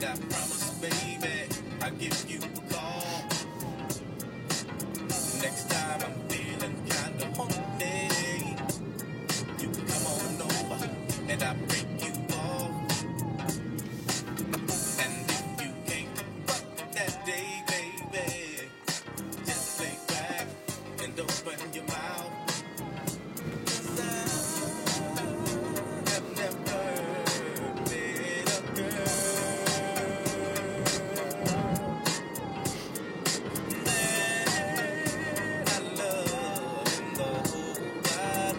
I promise, baby, I'll give you a call. Next time I'm feeling kinda horny, you can come on over and I'll break you off. And if you can't fuck that day, baby, just lay back and open your mouth. 'Cause I have never met a girl that I love in the whole wide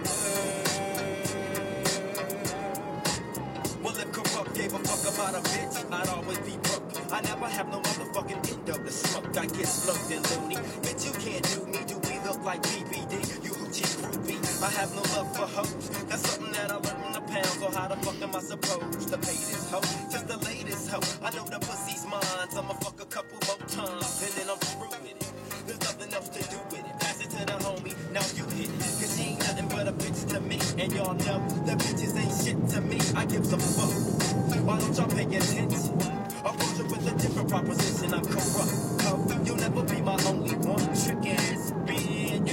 world. Well, if corrupt gave a fuck about a bitch, I'd always be broke. I never have no motherfucking end up to smoke. I get slugged and loony. Bitch, you can't do me. Do we look like BBD? You hoochie groupie. I have no love for hoes. That's something that I learned in the pound. So how the fuck am I supposed to pay this hoe? Just the latest hoe. I know the pussy's mine. So I'ma fuck a couple more times. And then I'm through with it. There's nothing else to do with it. Pass it to the homie. Now you hit it. Cause she ain't nothing but a bitch to me. And y'all know the bitches ain't shit to me. I give some fuck. Why don't y'all pay attention? Approach it with a different proposition. I'm corrupt. Oh, you'll never be my only one. Trick ass bitch.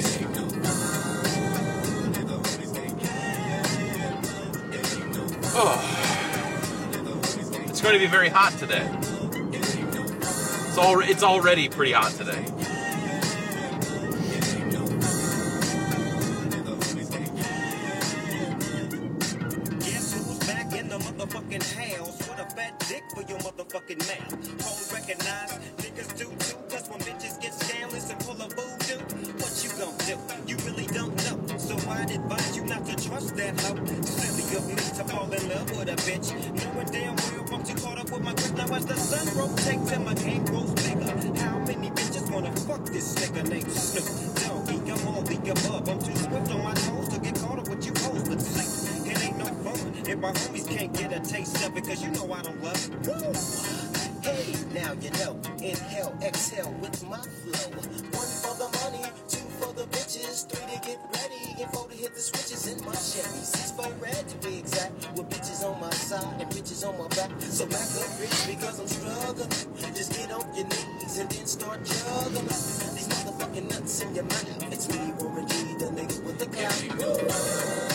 It's going to be very hot today. It's already pretty hot today. Guess who's back in the motherfucking house with a fat dick for your motherfucking mouth? Hoes recognize niggas do too. Cause when bitches get scandalous and full of voodoo, what you gon' do? You really don't know. So I'd advise you not to trust that hoe. Silly of me to fall in love with a bitch. Knowing damn well I'm too caught up with my grip. Now as the sun rotates and my game grows bigger, how many bitches wanna fuck this nigga named Snoop Doggy? I'm all the above. I'm too swift on my toes to get caught up with you hoes. But say, it ain't no fun if my homies can't get a taste of it. Cause you know I don't love it. Woo! Hey, now you know. Inhale, exhale with my flow. 1 for the money, 2 for the bitches, 3 to get ready, and 4 to hit the switches in my Chevy. 6 for red to be exact, with bitches on my side and bitches on my back. So back up, bitch, because I'm struggling. Just get on your knees and then start juggling these motherfucking nuts in your mouth. It's me, Warren G, the nigga with the clout.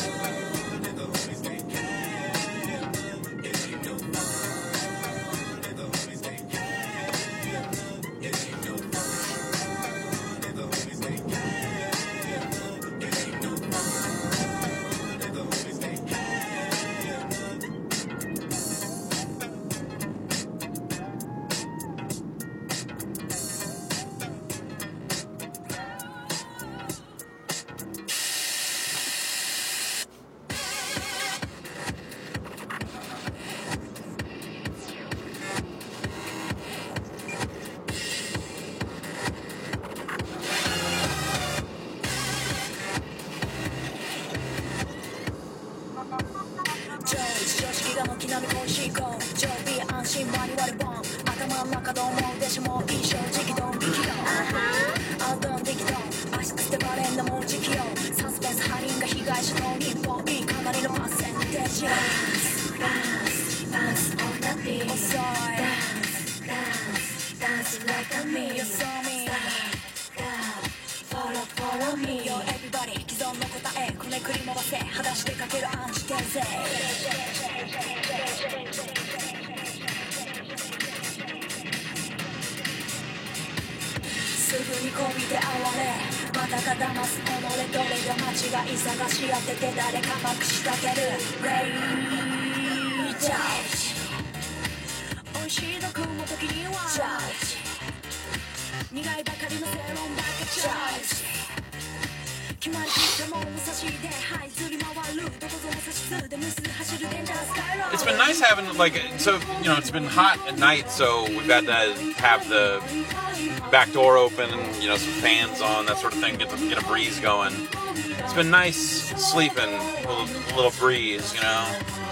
It's been nice having, like, so, you know, it's been hot at night, so we've had to have the back door open and, you know, some fans on, that sort of thing, get a breeze going. It's been nice sleeping, a little breeze, you know.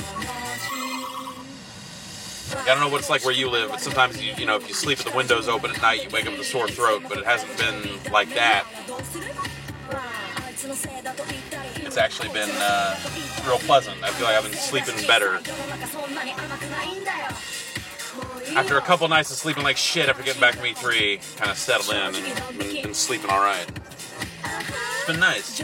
I don't know what it's like where you live, but sometimes, you know, if you sleep with the windows open at night, you wake up with a sore throat, but it hasn't been like that. It's actually been real pleasant. I feel like I've been sleeping better. after a couple nights of sleeping like shit after getting back from E3, kind of settled in and been sleeping all right. It's been nice.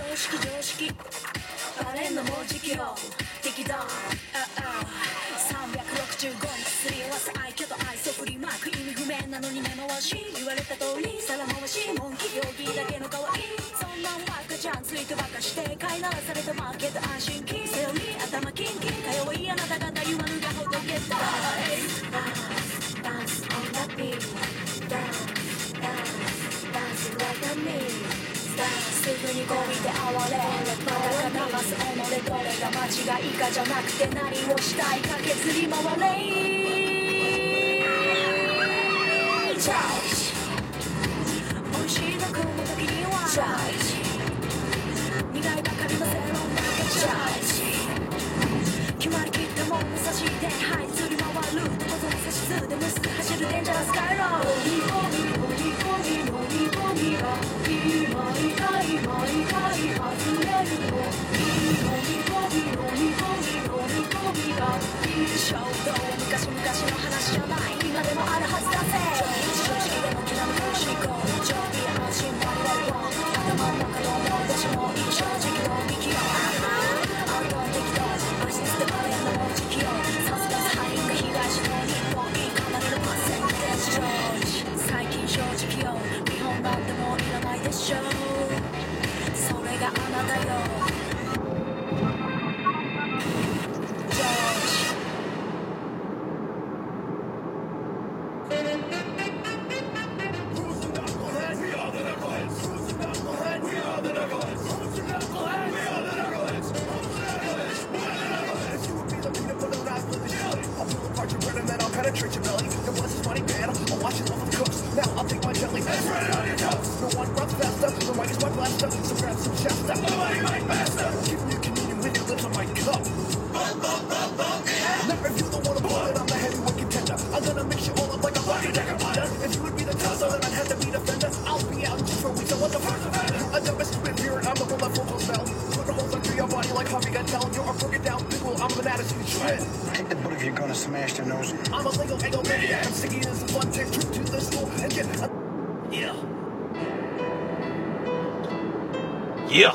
Yeah.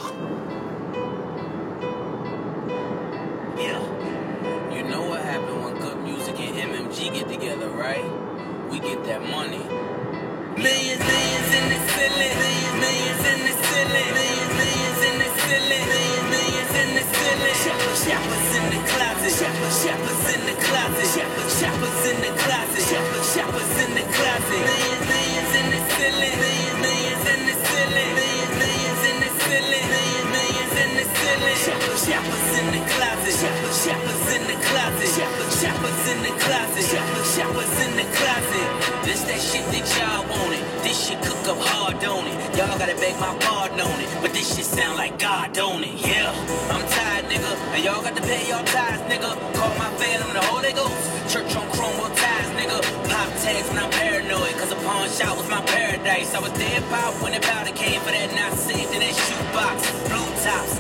You know what happened when good music and MMG get together, right? We get that money. Millions in the ceiling. Millions in the ceiling. Millions in the ceiling. Millions in the ceiling. Shoppers in the closet. Shoppers in the closet. Shoppers in the closet. Shoppers in the closet. Millions in the ceiling. Millions in the ceiling. Millions in the ceiling. Millions in the ceiling. Shoppers in the closet. Shoppers in the closet. Shoppers in the closet. Shoppers in the closet. This that shit that y'all wanted. This shit cook up hard, don't it? Y'all gotta beg my pardon on it. But this shit sound like God, don't it? Yeah. I'm tired, nigga. And y'all got to pay your tithes, nigga. Call my phantom the Holy Ghost. Church on Cromwell ties, nigga. Pop tags when I'm paranoid. Cause a pawn shop was my paradise. I was dead pop when the powder came for that not saved in that shoebox. Blue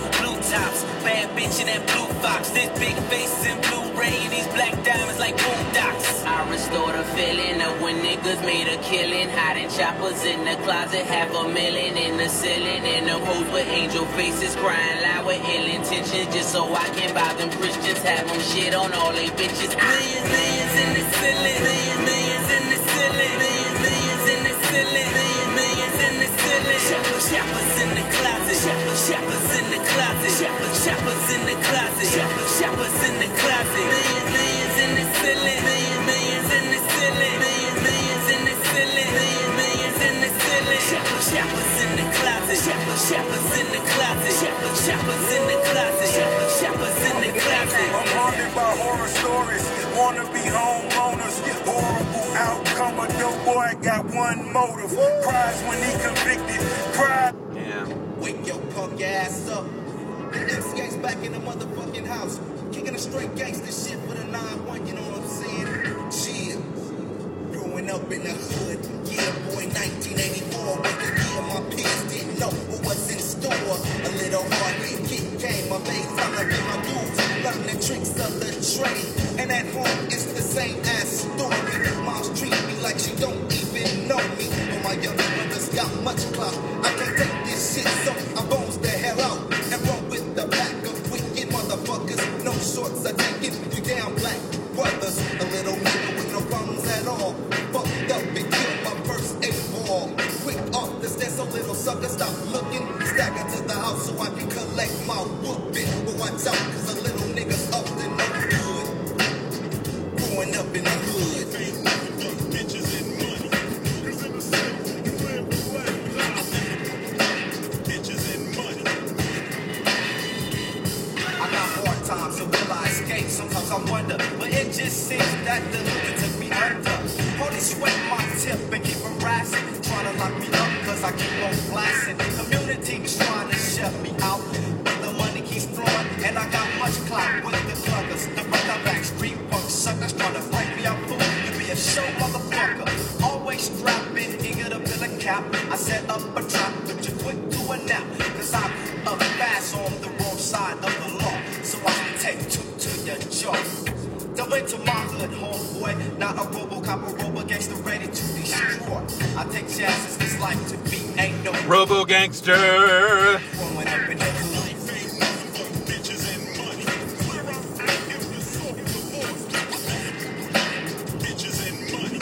tops. Bad bitch in that blue fox. This big face and blue ray and these black diamonds like boondocks. I restore the feeling of when niggas made a killing. Hiding choppers in the closet, $500,000 in the ceiling. And them hoes with angel faces crying loud with ill intentions. Just so I can buy them Christians, have them shit on all they bitches. Millions in the ceiling. Millions in the ceiling. Millions in the ceiling. Millions in the ceiling. Shoppers in the closet. Shoppers in the closet. Shoppers in the closet. Shoppers in the closet. Millions in the ceiling. Millions in the ceiling. Millions in the ceiling. Millions in the ceiling. Shoppers in the closet. Shoppers in the closet. Shoppers in the closet. Shoppers in the closet. I'm haunted by horror stories. Wanna be homeowners. Horrible outcome. A dope boy got one motive. Cries when he convicted. Cries. Yeah. Wake your punk ass up. The MCA's back in the motherfucking house. Kicking a straight gangster shit for the 9-1, you know what I'm saying? Chill. Growing up in the hood. Yeah, boy, 1984. Was the year my peers didn't know what was in store. A little hard hit kick came. My made time to get my dudes. Learn the tricks of the trade. And at home, it's the same ass story. Mom's sweat my tip and keep harassing. Trying to lock me up cause I keep on blasting. Community trying to shut me out. But the money keeps flowing and I got much clout with the pluggers. The back street punk suckers trying to break me out fool. You be a show motherfucker. Always strapping, eager to fill a cap. I set up a trap, but you quick to a nap. Cause I'm up fast on the wrong side of the law. So I can take two to your jaw. Delve into my hood, homeboy. Not a Robocop or Robo-gangster ready to destroy. I take chances, this life to be ain't no Robo-gangster. growing up in the hood. Bitches and money. Bitches and money.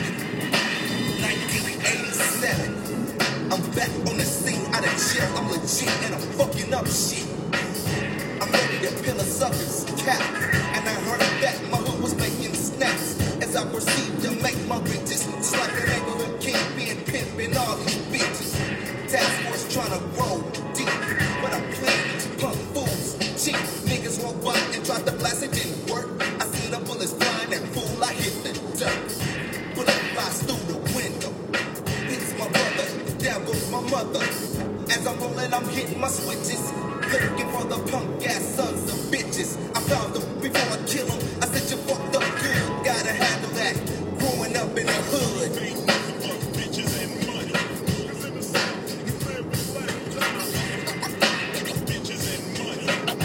1987. I'm back on the scene, out of jail. I'm legit and I'm fucking up shit. I'm ready to peel a sucker's cap. And I heard that my hood was making snaps. As I proceed to make my riches. It's like a neighborhood king being pimping all these bitches. Task force trying to roll deep. But I'm playing these punk fools cheap. Niggas walk by and try to blast, it didn't work. I seen the bullets flying and fool, I hit the dirt. Bullet flies through the window. Hits my brother, down goes my mother. As I'm rolling, I'm hitting my switches. Looking for the punk ass sons of bitches. I found them before I kill them. I said you fucked up good, gotta handle that. Growing up in the hood. Bitches and money. Bitches and money.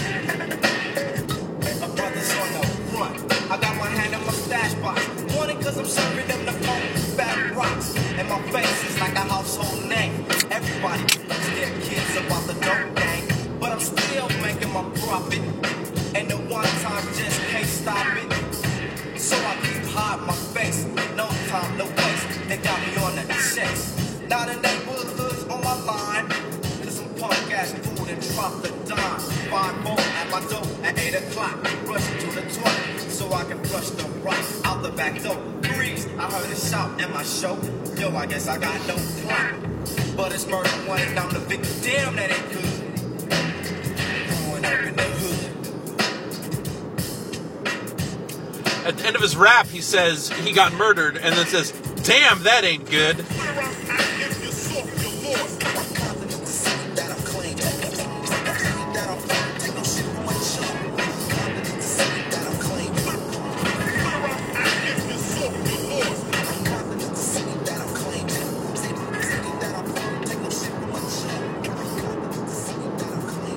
My brother's on the run. I got my hand in my stash box. Wanted cause I'm serving them the phone fat rocks. And my face is like a household name. Everybody knows their kids about the dope gang. But I'm still making my profit. And the one time just can't stop it. So I keep hiding my face. No time, no waste. They got me on the chase. Now the neighborhood's on my line. Cause I'm punk ass food and drop the dime. 5 more at my door at 8 o'clock. Rushing to the toilet so I can flush the rock out the back door. Freeze, I heard a shout at my show. Yo, I guess I got no clout. But it's murder one and I'm the victim. Damn, that ain't good. Growing up in the hood. At the end of his rap, he says he got murdered, and then says, "Damn, that ain't good." If you soft, you're lost. That I'm clean. That I'm fine. Take no shit from my show. That I'm clean. If you soft, you're lost. That I'm clean. That I'm fine. Take no shit from my show. That I'm clean.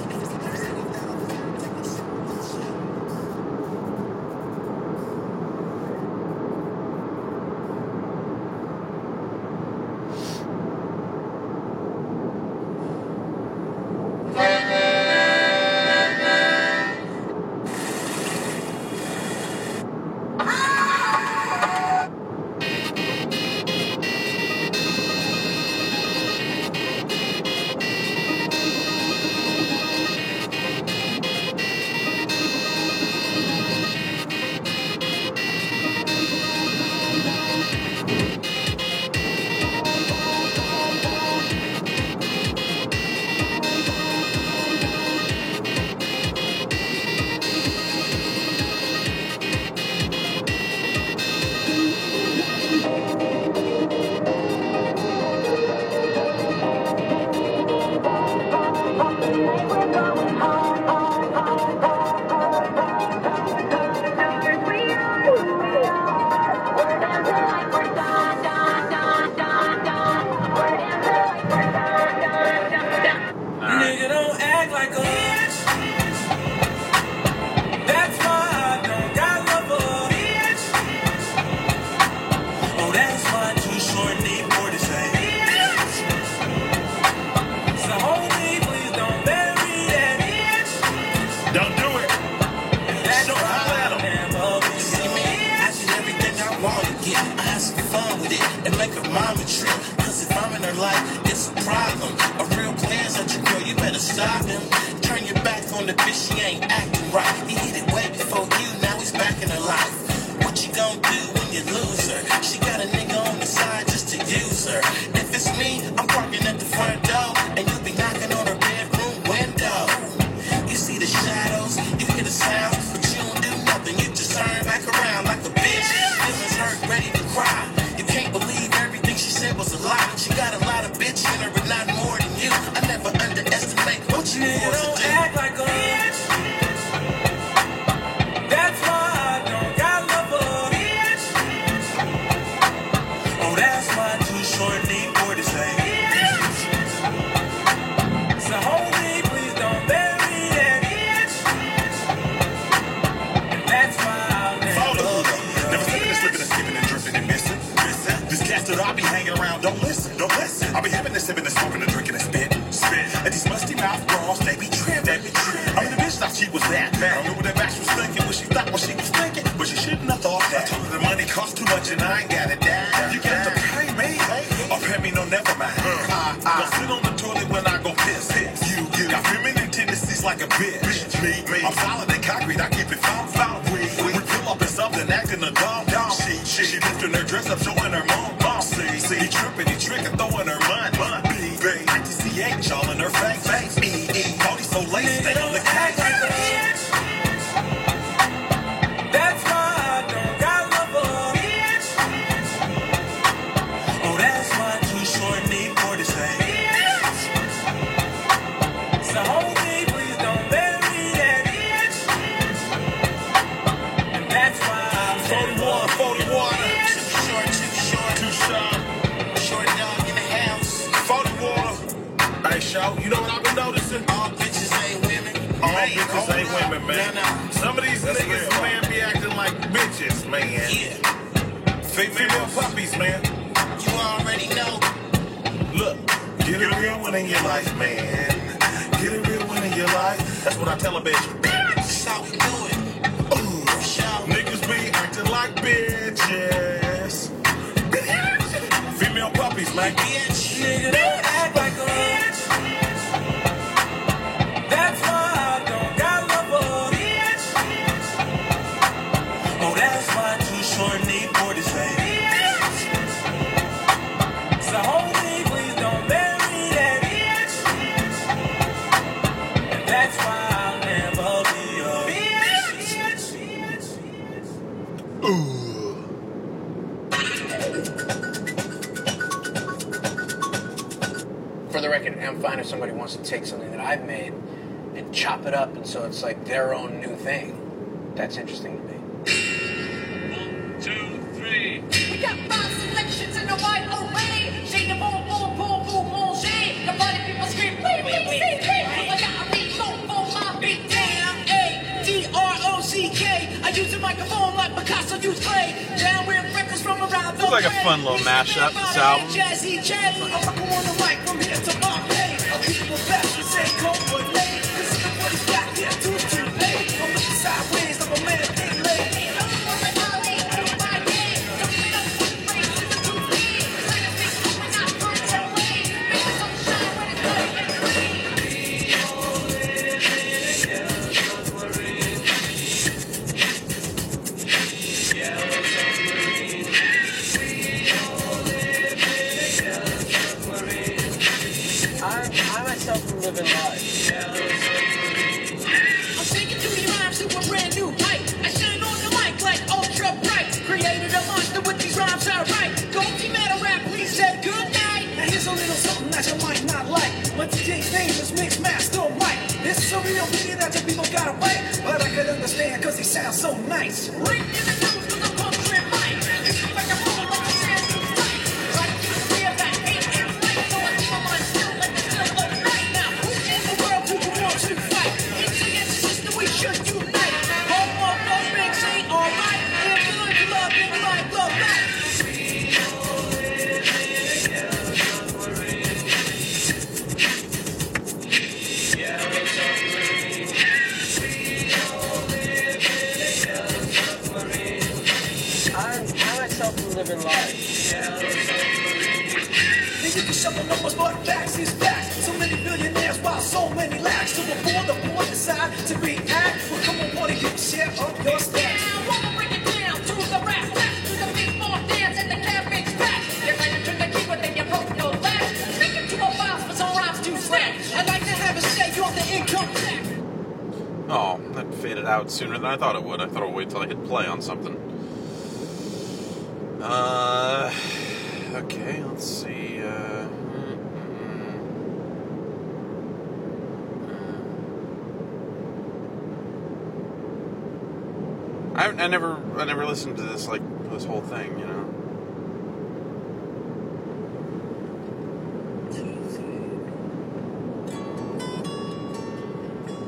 Nigga, don't act like a bitch. That's why I don't got love for a bitch. Oh, that's why Too Short need more to say. Bitch. So homie, please don't bury that bitch. Don't do it. That's Don't why holler at I 'em. am a bitch. See me, I did everything I want to get. I had some fun with it and make her mom a trip. Cause if I'm in her life, it's a problem. A real player such a girl, you better stop him. Turn your back on the bitch, she ain't acting right. He hit it way before you, now he's back in her life. What you gonna do when you lose her? She got a nigga on the side just to use her. If it's me, I'm parking at the front door, and you be knocking on her bedroom window. You see the shadows, you hear the sounds, but you don't do nothing. You just turn back around like a bitch. Feelings hurt, ready to cry. don't listen, don't listen. I be having this, sipping, and smoking, and drinking, and spit. And these musty mouth bras, they be tripping. I mean, the bitch thought she was that. I don't know what that bitch was thinking, what she thought, what she was thinking. But she shouldn't have thought that. I told her the money costs too much and I ain't got it down. You got to pay me, or pay me, no, never mind. Don't sit on the toilet when I go piss. You got feminine tendencies like a bitch. Me. I'm solid and concrete, I keep it found. We pull up in something, acting a dumb. She lifting her dress up, showing her mom. See, he tripping, he tricking, throwing her money. ITCH all in her face. E. Cody so late, stay on the cake. That's why I don't got love for bitch. Oh, that's why too short need for the same. So hold me, please don't bury that bitch. And that's why I'm 40 water. Too short. Short dog in the house. 40 water. Hey, show, you know what I've been noticing? All bitches ain't women. All bitches ain't women, man. No. Some of these niggas, man, be acting like bitches, man. yeah. Female puppies, man. You already know. Look, get a real one in your life, man. Get a real one in your life. That's what I tell a bitch. That's how we do it. Ooh, niggas be acting like bitches. Female puppies, man. Bitch, nigga, don't act like a bitch. That's why I don't got love for bitch. Oh, that's why too short need for the same. So hold me, please don't bury that bitch. And that's why I'll never be a bitch. Ooh. For the record, I'm fine if somebody wants to take something that I've made and chop it up, and so it's like their own new thing. That's interesting to me. 1, 2, 3. We got 5 selections in a wide array. Shade the boom, boom, boom, boom, manger. The body people scream, wait, I got a beat low for my big damn. A-D-R-O-C-K. I use a microphone like Picasso used clay. Down with records from around the It's like a fun little mashup, this album. Jazzy jazz. I'm rocking on the mic from here to Marseille. People fast and say cold but late. This is the what he's got here to pay. I'm looking sideways like a man getting laid. I myself am living life. I'm singing to these rhymes to a brand new height. I shine on the mic like ultra bright. Created a monster with these rhymes I write. Go team at a rap, please say good night. Now here's a little something that you might not like. My DJ's name is Mix Master Mike. This is a real video that you people gotta write. But I could understand cause he sounds so nice. Ring in the news with a country mic. It's like a phone like a sand too tight. Like you feel that hate and fight. So I keep my mind still like the still of night. Now who in the world do you want to fight? It's against the system we should unite. Home of those things ain't alright. If you learn to love, then you might love back. I myself am living life. They get to shuffle numbers, but facts is facts. So many billionaires while so many lacks. So before the board decide to react, well, come on, buddy, you share up your stacks. Now, wanna break it down to the rap rap, to the big ball dance and the cabbage patch. You're going to turn the keyboard, then you broke your latch. Speaking to a boss for some rhymes to snatch. I'd like to have a say on the income tax. Oh, that faded out sooner than I thought it would. I thought it would wait till I hit play on something. Okay, let's see. I never listened to this, like, this whole thing, you know?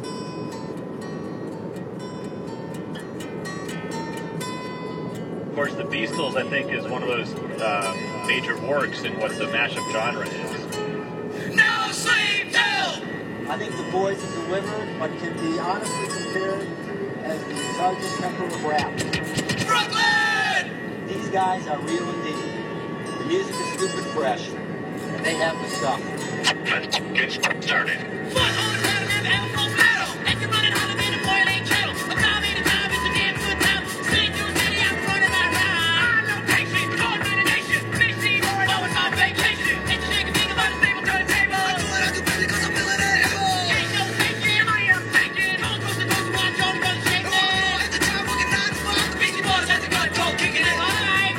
Of course, The Beastles, I think, is one of those major works in what the mashup genre is. No sleep till! I think the boys have delivered what can be honestly compared as the Sgt. Pepper of rap. Brooklyn! These guys are real indeed. The music is stupid fresh, and they have the stuff. Let's get started. What on the ground and Afro metal? If you're running hot, I'm in a boiling kettle. A time in a time, it's a damn good time. Sing through the city, I'm running my ride. I know patient, call me the nation. Big C, always on vacation. Ain't you shaking, think about a stable turntable. I do what I do, baby, cause I'm feeling it. Ain't no faking, I am faking. Don't coast to coast, watch all the guns shaking. Oh, at the time, working 9 to 5. Beastie Boys, that's a gun, go kicking it live.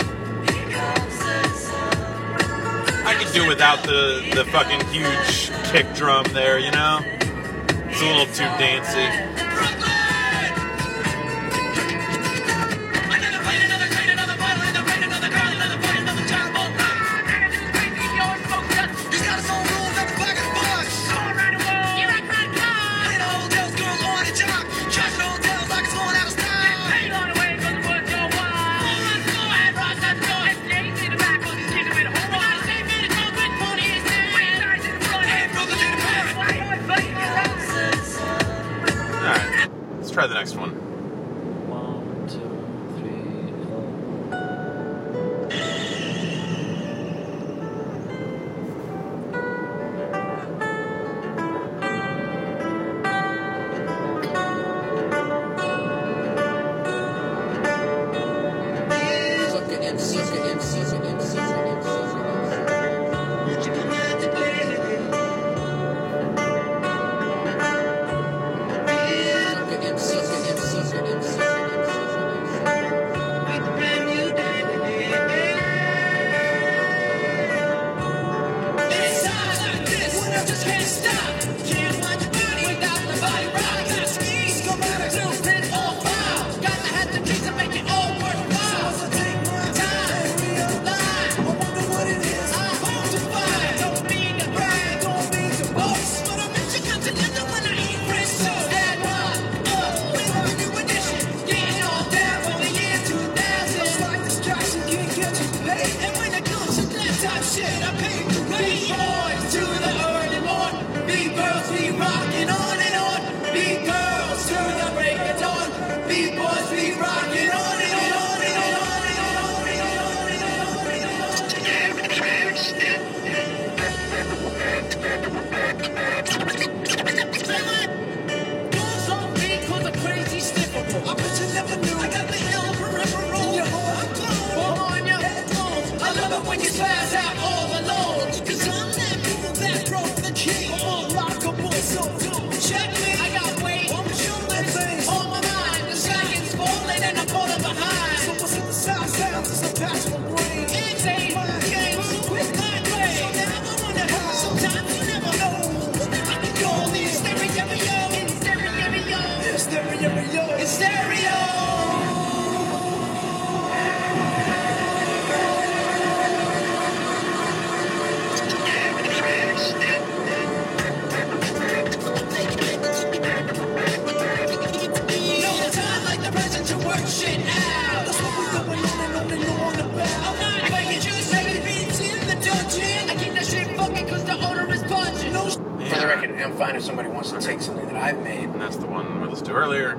I could do without the fucking huge kick drum there, you know? It's a little too dancey. Alright, let's try the next one. 1, 2, 3, 4. When you spaz out all alone, 'cause I'm that people that broke the king. Unlockable, so check me. I got weight on my shoulders, on my mind. The sky is falling and I'm falling behind. So what's in the sound sounds is a patch my brain. It's a games with my brain. So now I wonder how. Sometimes you never know. I can call this stereo. It's stereo. It's stereo. It's stereo. Shit out. That's what we're going on and on about. I'm not making just making beats in the dungeon. I keep that shit fucking cause the owner is punching. No For the record, I'm fine if somebody wants to take something that I've made. And that's the one we listened to earlier.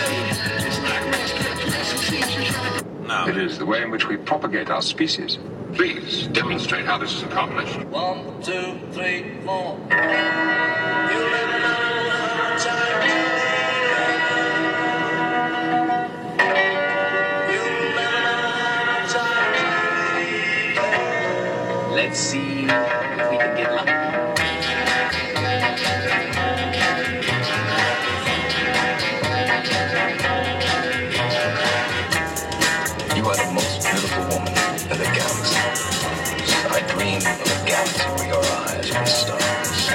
It is the way in which we propagate our species. Please demonstrate how this is accomplished. 1, 2, 3, 4. You never know how time Let's see if we can get lucky. You are the most beautiful woman in the galaxy. I dream of a galaxy where your eyes were stars.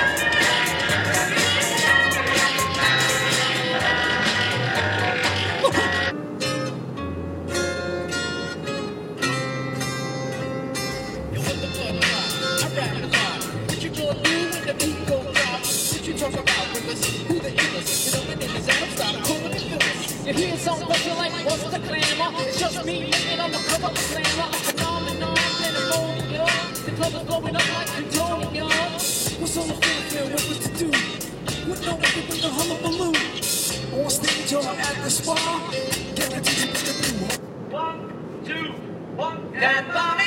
You hear something that you like, what's the clamor? It's just me looking on the cover of the slammer. Phenomenon, pandemonium. The club is blowing up like plutonium. What's on the fanfare, what was to do? What know what with the hullabaloo? On stage or at the spa? Guaranteed to step in. 1, 2, 1, that Bobby!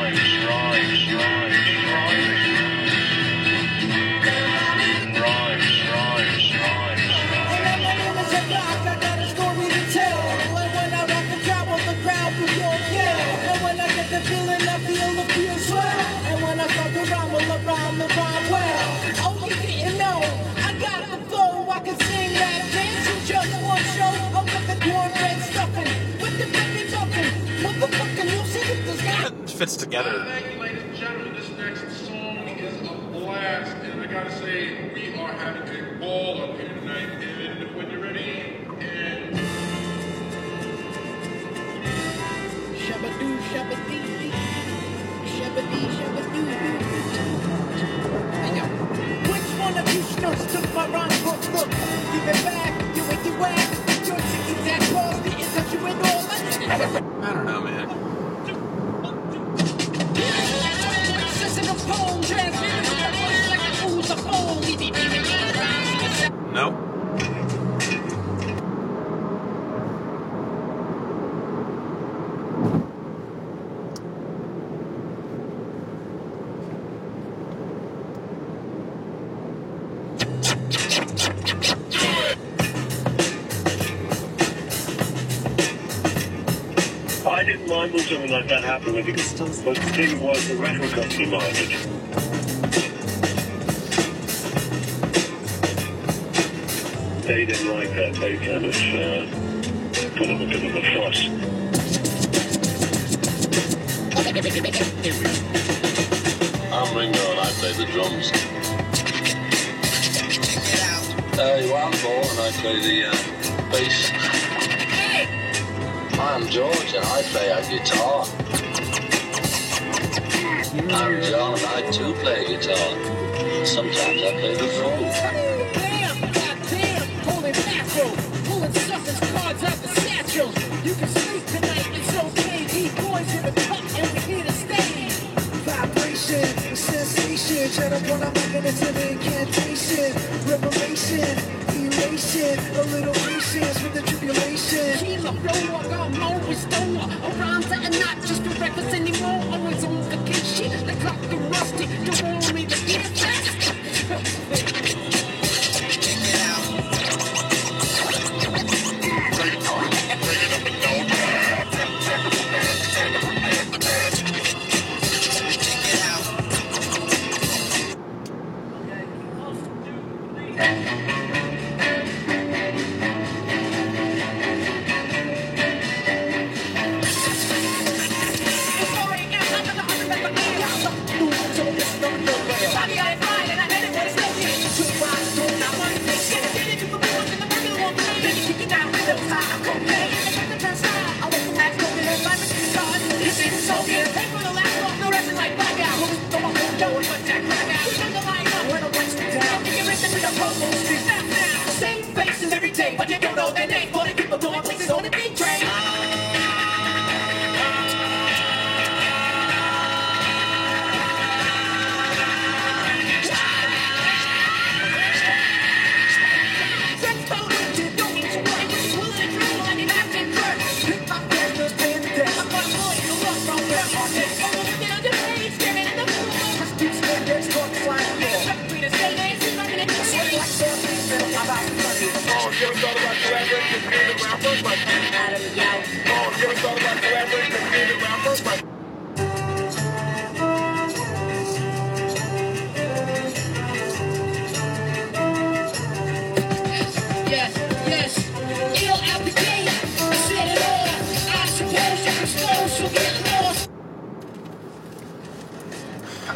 Feeling, I feel the feel swell. And when I fuck around, we'll around the rhyme well. Oh, you didn't know, I got the flow. I can sing, rap, dance in just one show. I'm with the cornbread stuffing, with the baby buffing. Motherfucking music, this guy. It fits together. Thank you, ladies and gentlemen. This next song is a blast, and I gotta say, we are having a ball up here tonight. And when you're ready, and Shabadoo, shabadee, shabadee, shabadoo. Hey yo, which one of you snurks took my rhyme book? Look, give it back, you ain't the whack. You're taking that pause, the is that you and all. I don't know, man. Nope. I didn't mind when something like that happened with you, but the thing was the record company minded. They didn't like that. They kind of put up a bit of a fuss. I'm Ringo and I play the drums. You are Paul and I play the bass. I'm George and I play a guitar. I'm John and I too play guitar. Sometimes I play the flute. Damn, goddamn, holy mackerel, pulling suckers cards out the satchels. You can sleep tonight, it's okay. These boys in the cup and we're here to stay. Vibration, sensation, cheddar when I'm making it to the incantation. Reparation, elation, a little patience with the tribulation. Keep a flow, I got more restorer. Around that and not just the records anymore. Always on vacation, the clock is rusty. Don't want me to get fast.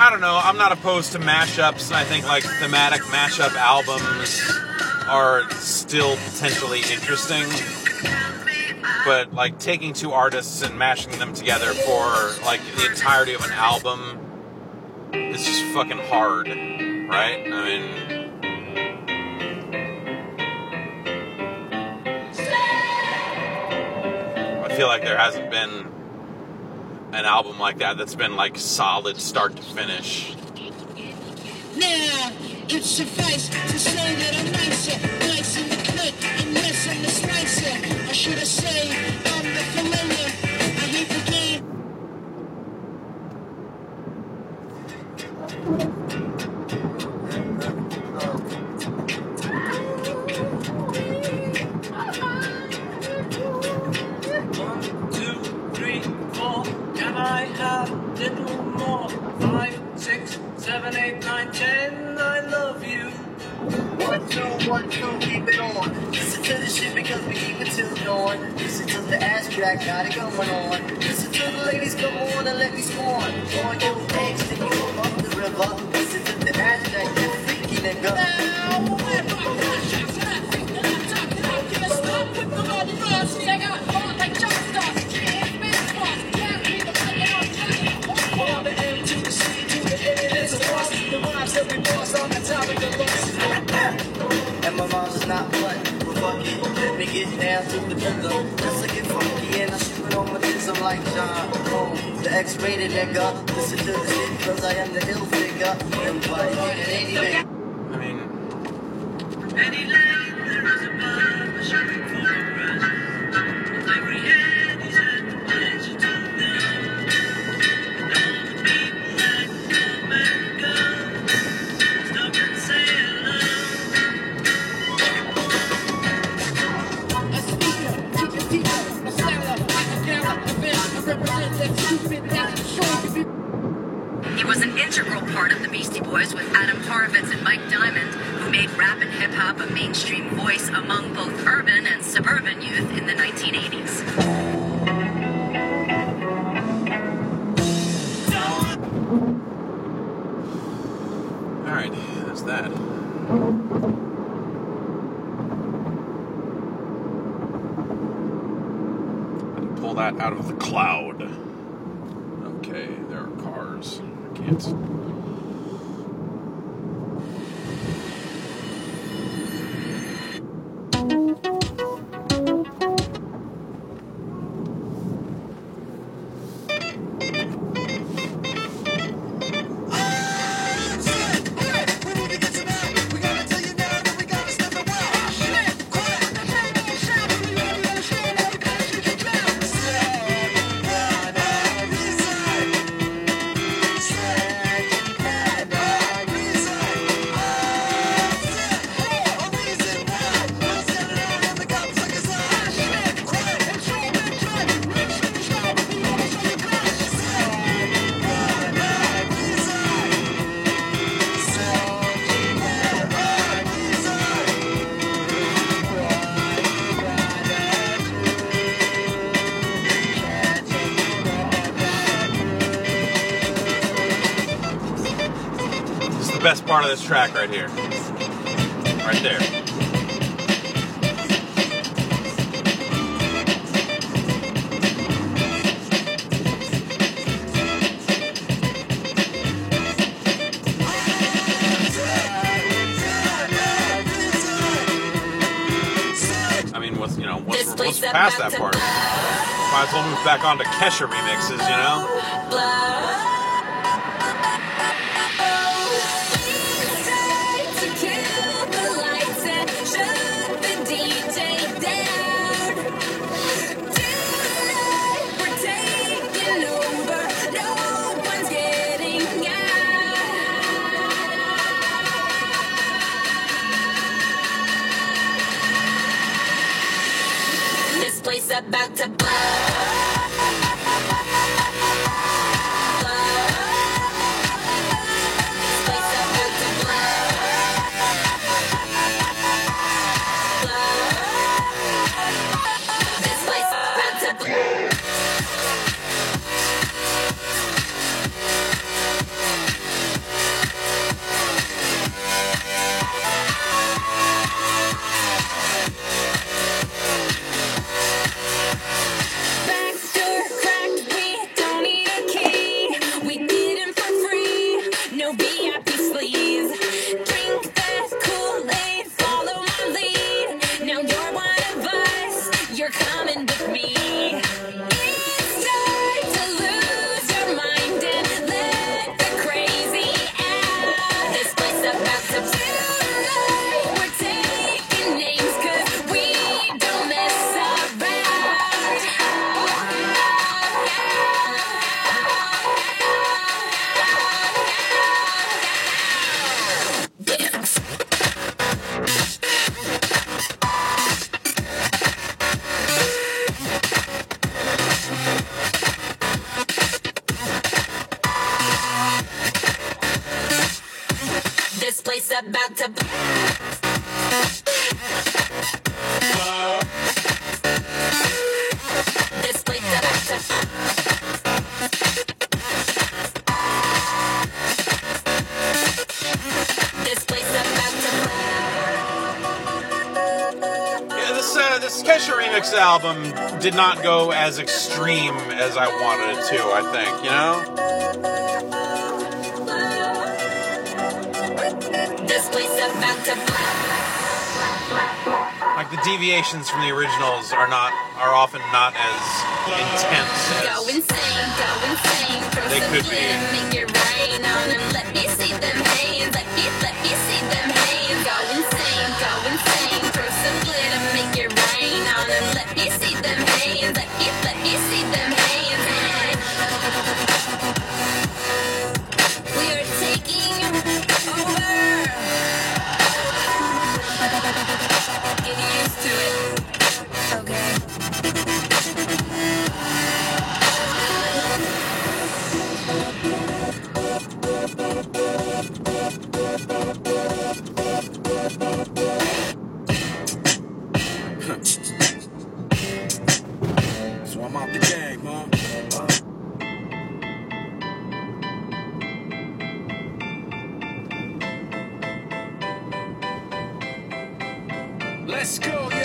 I don't know. I'm not opposed to mashups, and I think like thematic mashup albums are still potentially interesting. But like taking two artists and mashing them together for like the entirety of an album is just fucking hard, right? I mean, I feel like there hasn't been an album like that that's been like solid start to finish. Now, it suffice to say that I'm nicer, nice in the cut, and less on the slicer. Or should I say, I'm the familiar. I hate the game. One, two, three, four. Can I have a little more? 5, 6, 7, 8, 9, 10. I love you. 1, 2, 1, 2, keep it on. Listen to this shit because we keep it till dawn. Listen to the ass crack, got it going on. Listen to the ladies come on and let me spawn. On your eggs, then you go up the river. Listen to the ass crack, that freaky nigga. And my mom's is not what, but fuck it. Let me get down to the rhythm. Let's get funky and I shoot it on my kids. I'm like John Cone, the X-rated nigga. Listen to the shit cause I am the ill figure. Everybody get it anyway. I mean, Any lane there is a bar, a shopping for a rush. Every hand is at the place you took down. And all the people that come and go stop and say hello. A speaker, teach a teacher, a seller, a camera, a band, I represent that stupid ass show. He was an integral part of the Beastie Boys with Adam Horovitz and Mike Diamond, who made rap and hip-hop a mainstream voice among both urban and suburban youth in the 1980s. alright, that's that. And pull that out of the cloud. Okay, there are cars. I can't. Best part of this track right here. Right there. I mean, what's past that part? Might as well move back on to Kesha remixes, you know? About to blow. place about to This place about to This place about to Yeah, this Kesha Remix album did not go as extreme as I wanted it to, I think, you know? This place about to Like the deviations from the originals are often not as intense Go insane, throw they some could glitter, be. make it rain on them, let me see them hands, let me see them hands. Go insane, throw some glitter, make it rain on them, let me see them hands, let me see them hands. We are taking over. Get used to it, okay? So I'm out the game, huh? Let's go, yo.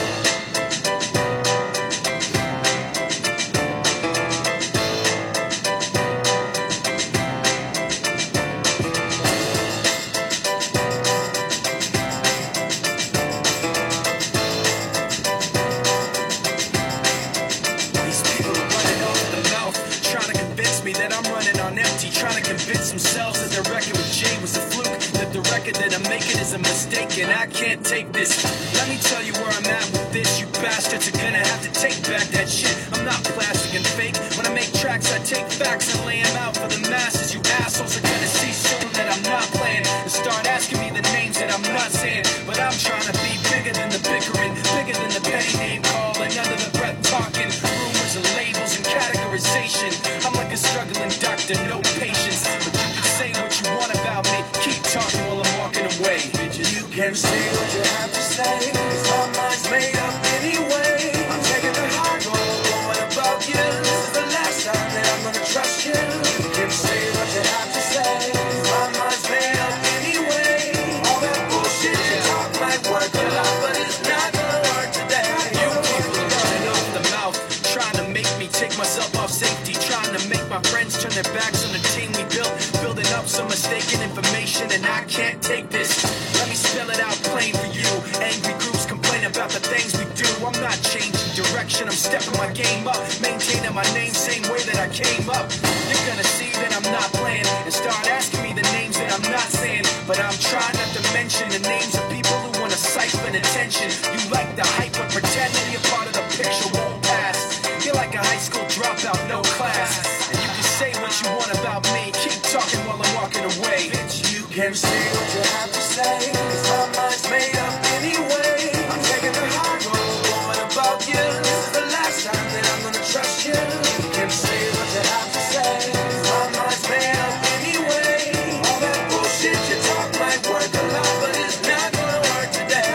These people are running off the mouth, trying to convince me that I'm running on empty, trying to convince themselves that the record with Jay was a fluke, that the record that I'm making is a mistake, and I can't take this. Let me tell you where I'm at with this. You bastards are gonna have to take back that shit. I'm not plastic and fake. When I make tracks, I take facts and lay them out for the masses. You assholes are gonna see soon that I'm not playing and start asking me the names that I'm not saying. But I'm trying to be bigger than the bickering, bigger than the petty name calling, under the breath talking, rumors and labels and categorization. I'm like a struggling doctor, no patience. But you can say what you want about me, keep talking while I'm walking away. You can say what you have to say, 'cause my mind's made up anyway. I'm taking the hard road, going above you. This is the last time that I'm gonna trust you. You can say what you have to say, 'cause my mind's made up anyway. All that bullshit you talk might work a lot, but it's not gonna work today. You people are running off the mouth, trying to make me take myself off safety, trying to make my friends turn their backs on the team we built, building up some mistaken information, and I can't take this. Let me spell it out plain for you. Angry groups complain about the things we do. I'm not changing direction, I'm stepping my game up, maintaining my name same way that I came up. You're gonna see that I'm not playing and start asking me the names that I'm not saying. But I'm trying not to mention the names of people who want to siphon attention. You like the hype, but pretending you're part of the picture won't pass. You're like a high school dropout, no class. And you can say what you want about me, keep talking while I'm walking away. You can say what you have to say, 'cause my mind's made up anyway. I'm taking the hard road, going above you. This is the last time that I'm gonna trust you. You can say what you have to say, 'cause my mind's made up anyway. All that bullshit you talk might work a lot, but it's not gonna work today.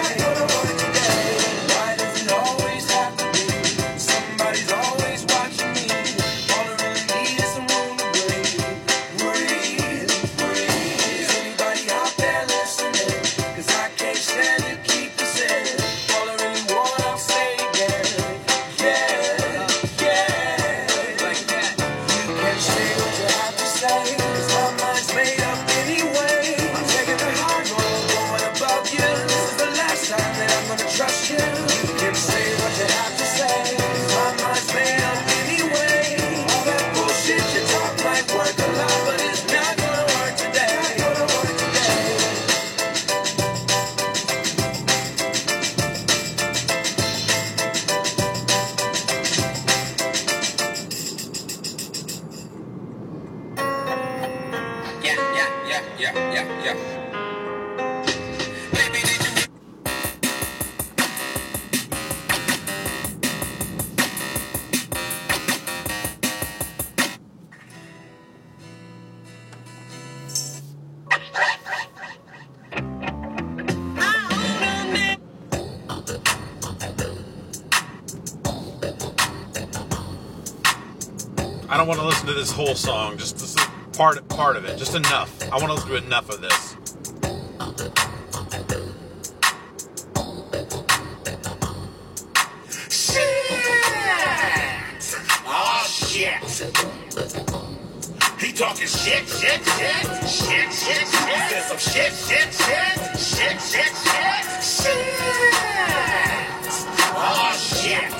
Why does it always have to be? Somebody's always watching me. All I really need is some room to breathe. Is anybody out there listening? 'Cause I can't stand to keep this in. All I really want, I'll say again. Like that. You can say what you have to say, 'cause my mind's made up anyway. I'm taking the hard road, going above you. This is the last time that I'm gonna trust you. You can say what you have to say, 'cause my mind's made up anyway. All that bullshit you talk might work a lot, but it's not gonna work today. Yeah. don't want to listen to this whole song. Just this part of it. Just enough. I want to listen to enough of this. Oh shit! He talking shit. He said some shit. Oh shit!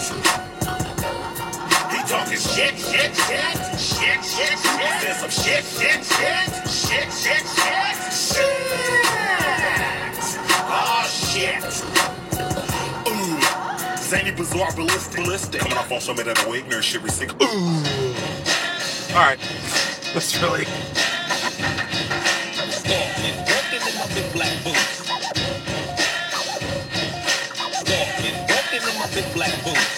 He talking shit. He said some shit. Oh shit! Ooh. Zany, bizarre, ballistic. Coming off on some of that awakener shit, recycle. Ooh. Alright. That's really... Walking in my big black boots. Walking in my big black boots.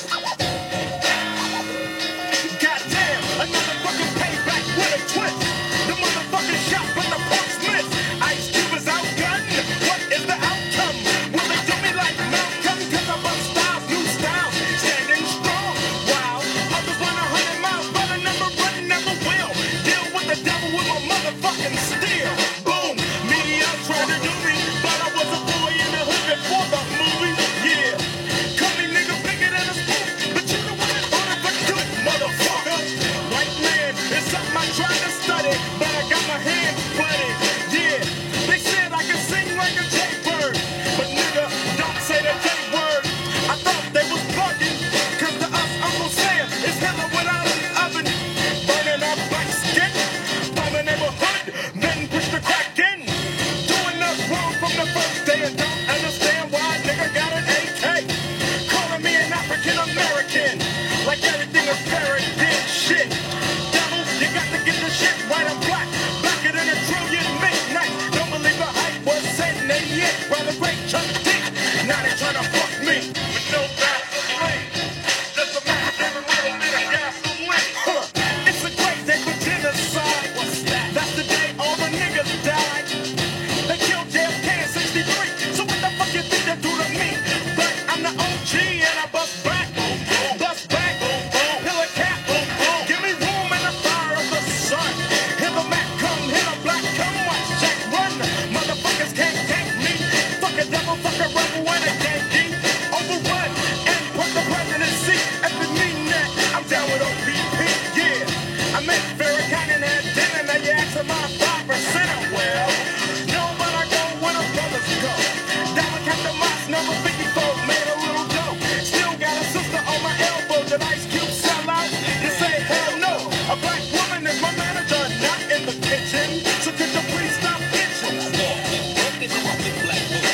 Goddamn, another fucking payback with a twist. The motherfucking shot with the punch miss. Ice Cube is outgunned. What is the outcome? Will they do me like Malcolm? Cause I bust styles, new styles, standing strong. Wow, others run 100 miles, but I never run, never will. Deal with the devil with my motherfucking steel. Boom, media tried to do me, but I was a boy in the hood before the movie. Yeah, call me nigga bigger than a spoon, but you the one that ordered the dude, motherfucker. White man, it's something I tried to study, but I got my hands bloody. Yeah, they said I could sing like a jaybird, but nigga, don't say the J word. I thought they was bugging, cause to us Uncle Sam is Hitler without an oven. Burning our black skin, by the neighborhood, then push the crack in. Doing us wrong from the first day and don't understand why a nigga got an AK. Calling me an African American, like everything is paradise shit. Devil, you got to get the shit right. I'm black, blacker than a trillion midnight. Don't believe the hype was said in 88 by the great Chuck D. Now they tryna fuck me with no gasoline. Just a man with a little bit of gasoline. It's a great day for genocide. What's that? That's the day all the niggas died. They killed JFK in 63. So what the fuck you think they do to me? But I'm the OG and I bust back. Bust back. Pill a cap. Give me room in the fire of the sun. Hit the Mac, come hit a black, come watch Jack run. Motherfuckers can't tank me. Fuck a devil, fuck a rebel and a Yankee. Overrun and put the presidency. If you mean that, I'm down with OPP. Yeah, I met Farrakhan and had dinner. Now you asking my 5%. Well, no, but I go where the brothers go. Down with Captain Moss, number 54, made a little dough. Still got a sister on my elbow that Ice Cube sell out. You say hell no, a black woman is my manager, not in the kitchen. So could you please stop bitching? Walking in my big black boots.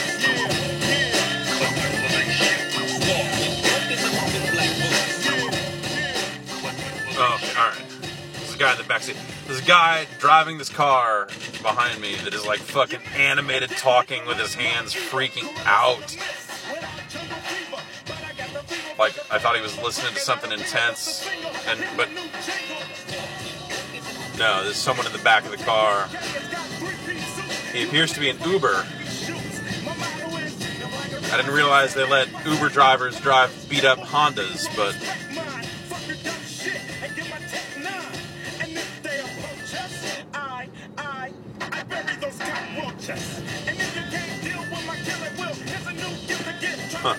Oh, alright. There's a guy in the backseat. There's a guy driving this car behind me that is like fucking animated talking with his hands freaking out. Like, I thought he was listening to something intense, but no, there's someone in the back of the car. He appears to be an Uber. I didn't realize they let Uber drivers drive beat up Hondas, but huh.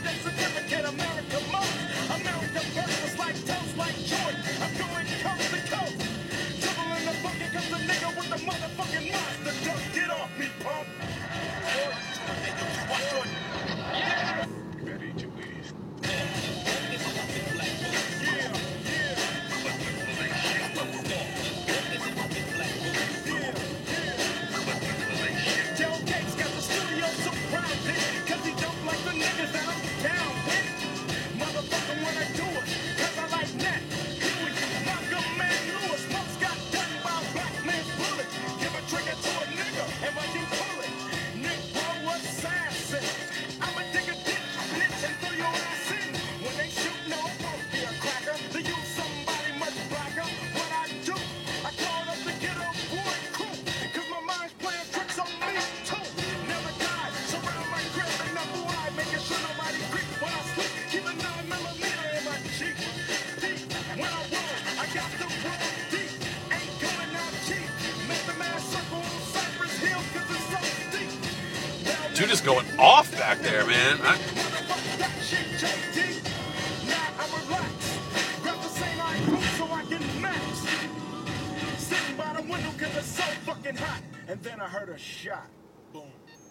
Give a trigger to a Dude is going off back there, man. Sitting by the window 'cause it's so fucking hot. And then I heard a shot. Boom.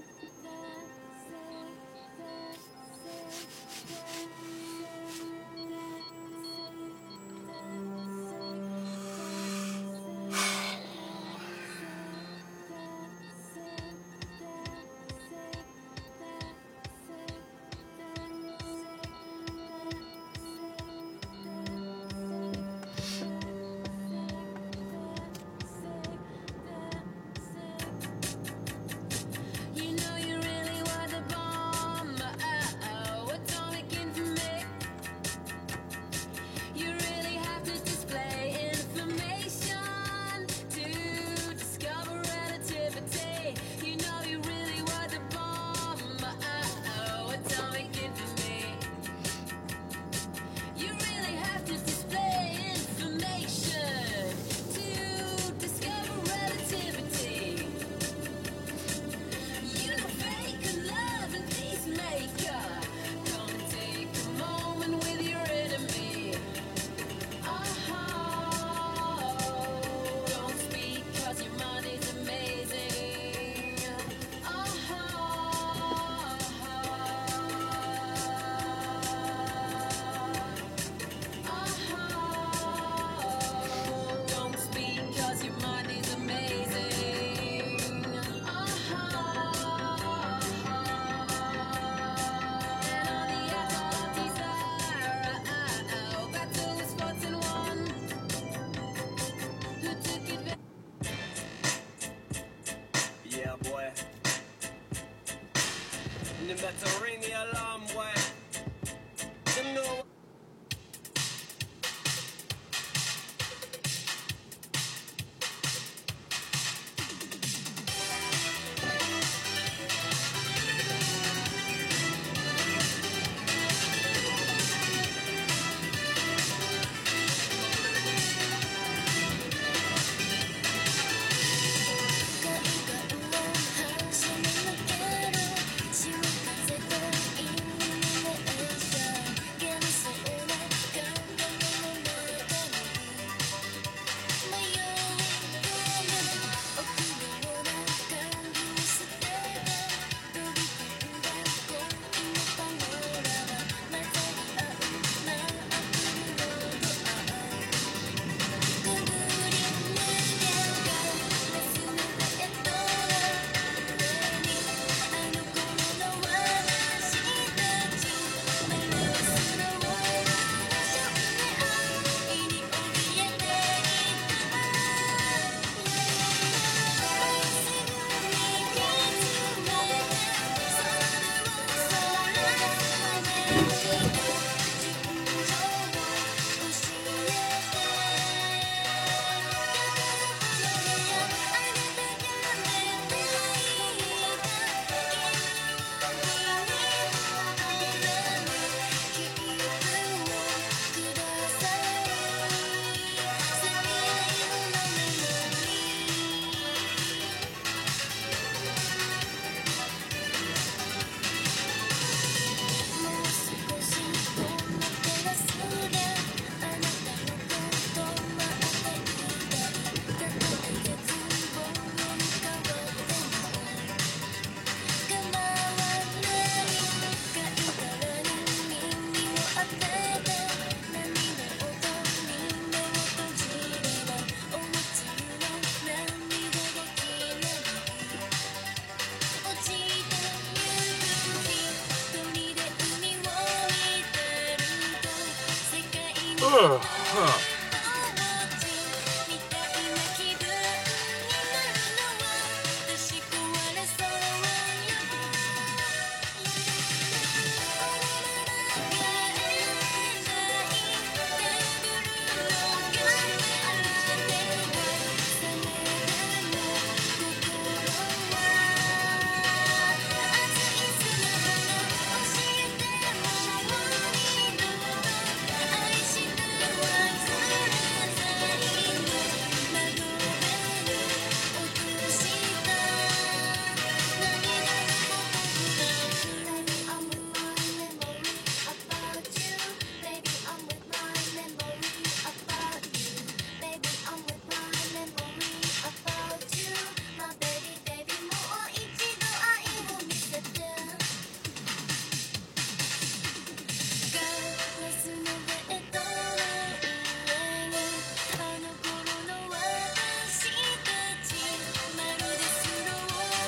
You better ring the alarm, boy. You know.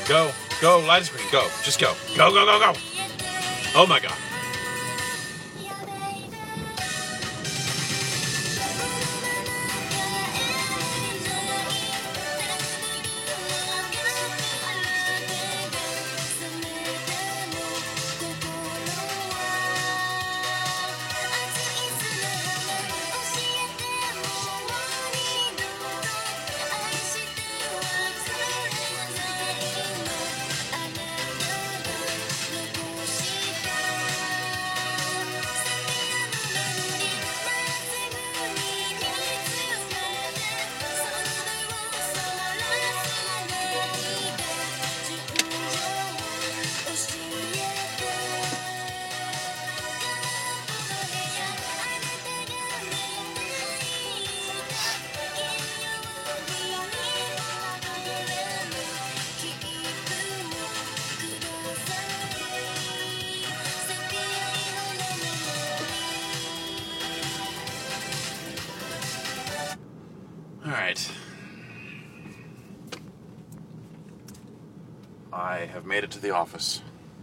Go. Go, light a screen. Go. Just go. Go, go, go, go. Oh my god. Alright. I have made it to the office.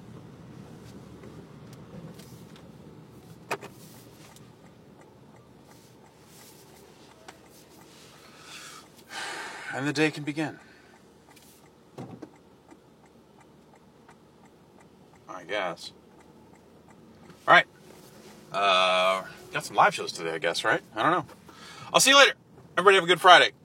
And the day can begin. I guess. Alright. Got some live shows today, I guess, right? I don't know. I'll see you later. Everybody have a good Friday.